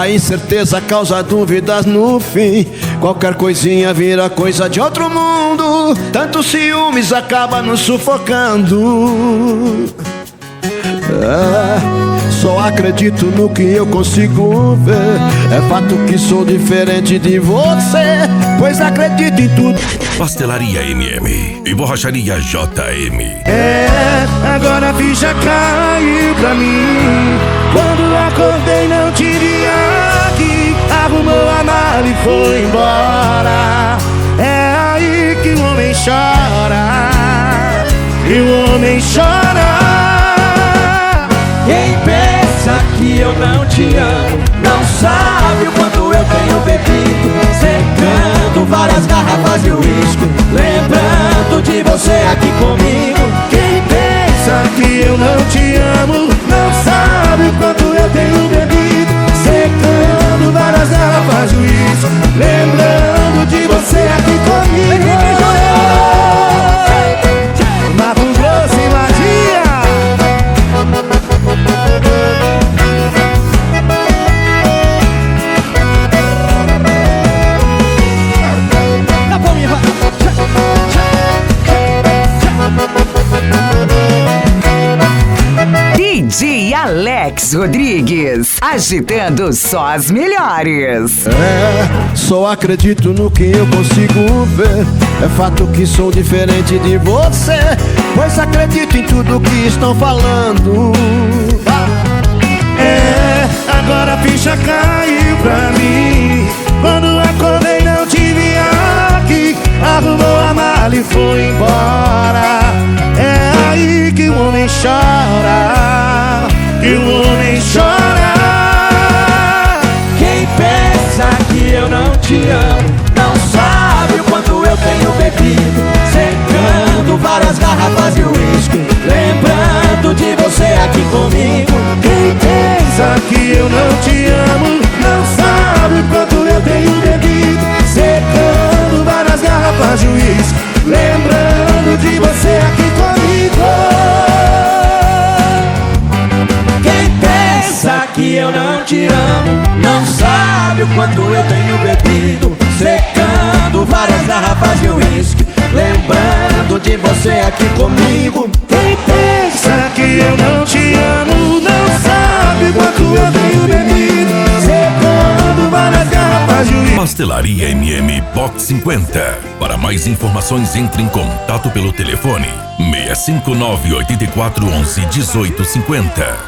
A incerteza causa dúvidas no fim. Qualquer coisinha vira coisa de outro mundo. Tantos ciúmes acaba nos sufocando. Só acredito no que eu consigo ver. É fato que sou diferente de você, pois acredito em tudo. Pastelaria MM e Borracharia JM. Agora a ficha caiu pra mim. Quando acordei não te vi aqui. Arrumou a mala e foi embora. É aí que o homem chora. E o homem chora. Quem pensa que eu não te amo não sabe o quanto eu tenho bebido, secando várias garrafas de uísque, lembrando de você aqui comigo. Quem pensa que eu não te amo não sabe o quanto eu tenho bebido, secando várias garrafas de uísque, lembrando de você aqui comigo. Mato Grosso e Magia. DJ Alex Rodrigues, agitando só as melhores. Só acredito no que eu consigo ver. É fato que sou diferente de você, pois acredito em tudo que estão falando. Agora a ficha caiu pra mim. Quando acordei não te vi aqui. Arrumou a mala e foi embora. É aí que o homem chora. Que o homem chora. Quem pensa que eu não te amo não sabe o quanto eu tenho bebido, secando várias garrafas de uísque, lembrando de você aqui comigo. Quem pensa que eu não te amo não sabe o quanto eu tenho bebido, secando várias garrafas de uísque, lembrando de você aqui comigo. Quem pensa que eu não te amo não sabe o quanto eu tenho bebido, secando várias garrafas de uísque, lembrando de você aqui comigo. Quem pensa que eu não te amo não sabe o quanto eu tenho bebido, secando várias garrafas de uísque. Pastelaria MM Box 50. Para mais informações, entre em contato pelo telefone 659 84 11 1850.